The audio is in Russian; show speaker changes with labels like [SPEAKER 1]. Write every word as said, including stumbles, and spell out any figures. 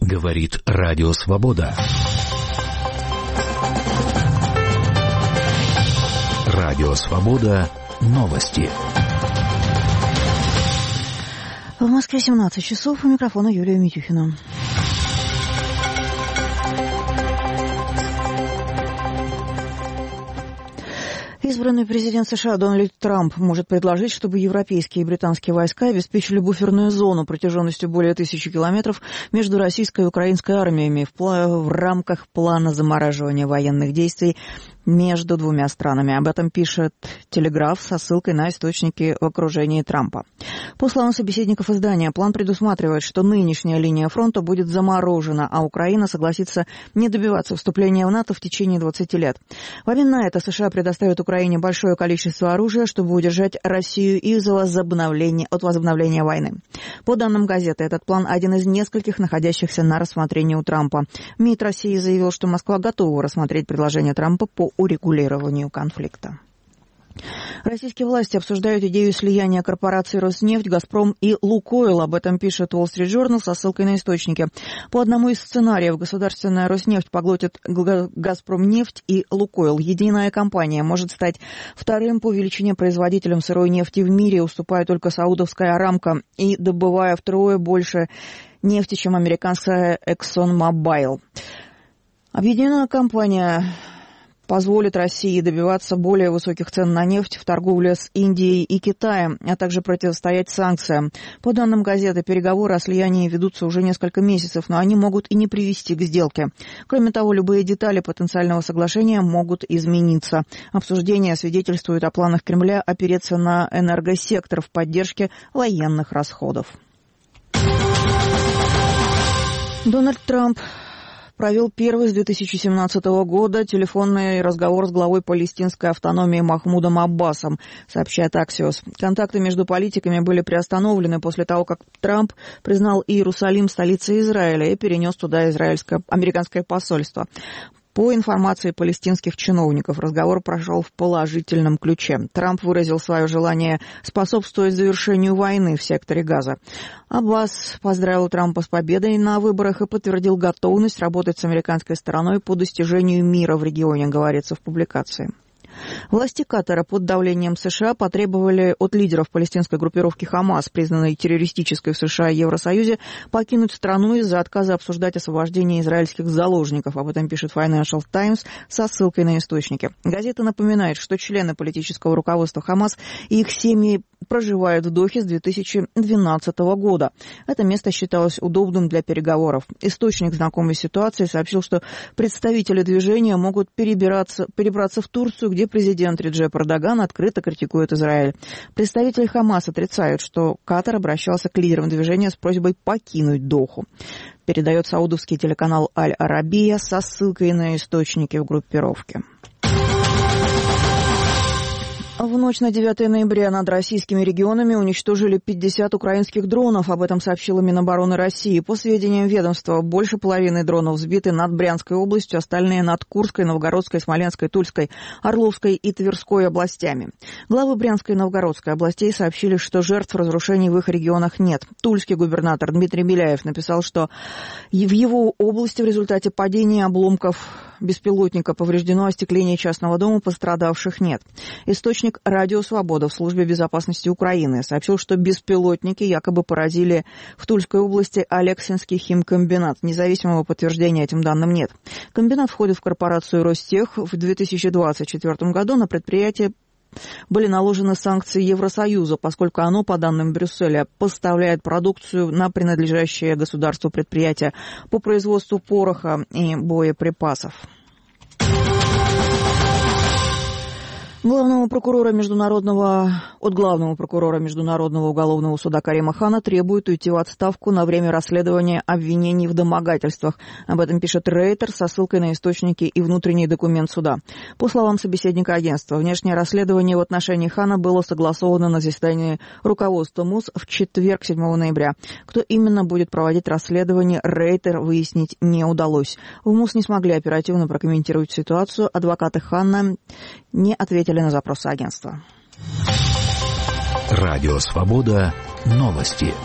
[SPEAKER 1] Говорит Радио Свобода. Радио Свобода. Новости.
[SPEAKER 2] В Москве семнадцать часов. У микрофона Юлия Митюхина. Избранный президент США Дональд Трамп может предложить, чтобы европейские и британские войска обеспечили буферную зону протяженностью более тысячи километров между российской и украинской армиями в, пла- в рамках плана замораживания военных действий между двумя странами. Об этом пишет «Телеграф» со ссылкой на источники в окружении Трампа. По словам собеседников издания, план предусматривает, что нынешняя линия фронта будет заморожена, а Украина согласится не добиваться вступления в НАТО в течение двадцати лет. В обмен на это США предоставят Украине большое количество оружия, чтобы удержать Россию из возобновления, от возобновления войны. По данным газеты, этот план один из нескольких, находящихся на рассмотрении у Трампа. МИД России заявил, что Москва готова рассмотреть предложение Трампа по урегулированию конфликта. Российские власти обсуждают идею слияния корпораций «Роснефть», «Газпром» и «Лукойл». Об этом пишет Wall Street Journal со ссылкой на источники. По одному из сценариев государственная «Роснефть» поглотит «Газпромнефть» и «Лукойл». Единая компания может стать вторым по величине производителем сырой нефти в мире, уступая только Саудовская Арамко и добывая втрое больше нефти, чем американская ExxonMobil. Объединенная компания позволит России добиваться более высоких цен на нефть в торговле с Индией и Китаем, а также противостоять санкциям. По данным газеты, переговоры о слиянии ведутся уже несколько месяцев, но они могут и не привести к сделке. Кроме того, любые детали потенциального соглашения могут измениться. Обсуждения свидетельствуют о планах Кремля опереться на энергосектор в поддержке военных расходов. Дональд Трамп провел первый с две тысячи семнадцатого года телефонный разговор с главой палестинской автономии Махмудом Аббасом, сообщает Axios. Контакты между политиками были приостановлены после того, как Трамп признал Иерусалим столицей Израиля и перенес туда израильское, американское посольство. По информации палестинских чиновников, разговор прошел в положительном ключе. Трамп выразил свое желание способствовать завершению войны в секторе Газа. Аббас поздравил Трампа с победой на выборах и подтвердил готовность работать с американской стороной по достижению мира в регионе, говорится в публикации. Власти Катара под давлением США потребовали от лидеров палестинской группировки «Хамас», признанной террористической в США и Евросоюзе, покинуть страну из-за отказа обсуждать освобождение израильских заложников. Об этом пишет Financial Times со ссылкой на источники. Газета напоминает, что члены политического руководства «Хамас» и их семьи проживают в Дохе с две тысячи двенадцатого года. Это место считалось удобным для переговоров. Источник знакомой ситуации сообщил, что представители движения могут перебираться, перебраться в Турцию, где президент Реджеп Эрдоган открыто критикует Израиль. Представители Хамас отрицают, что Катар обращался к лидерам движения с просьбой покинуть Доху. Передает саудовский телеканал Аль-Арабия со ссылкой на источники в группировке. В ночь на девятое ноября над российскими регионами уничтожили пятьдесят украинских дронов. Об этом сообщила Минобороны России. По сведениям ведомства, больше половины дронов сбиты над Брянской областью, остальные над Курской, Новгородской, Смоленской, Тульской, Орловской и Тверской областями. Главы Брянской и Новгородской областей сообщили, что жертв разрушений в их регионах нет. Тульский губернатор Дмитрий Беляев написал, что в его области в результате падения обломков беспилотника повреждено остекление частного дома, пострадавших нет. Источник «Радио Свобода» в службе безопасности Украины сообщил, что беспилотники якобы поразили в Тульской области Алексинский химкомбинат. Независимого подтверждения этим данным нет. Комбинат входит в корпорацию «Ростех». В две тысячи двадцать четвёртом году на предприятие были наложены санкции Евросоюза, поскольку оно, по данным Брюсселя, поставляет продукцию на принадлежащее государству предприятия по производству пороха и боеприпасов. Главного прокурора международного, от главного прокурора Международного уголовного суда Карима Хана требует уйти в отставку на время расследования обвинений в домогательствах. Об этом пишет Рейтер со ссылкой на источники и внутренний документ суда. По словам собеседника агентства, внешнее расследование в отношении Хана было согласовано на заседании руководства МУС в четверг, седьмого ноября. Кто именно будет проводить расследование, Рейтер выяснить не удалось. В МУС не смогли оперативно прокомментировать ситуацию. Адвокаты Хана не ответили на запросы агентства.
[SPEAKER 1] Радио Свобода. Новости.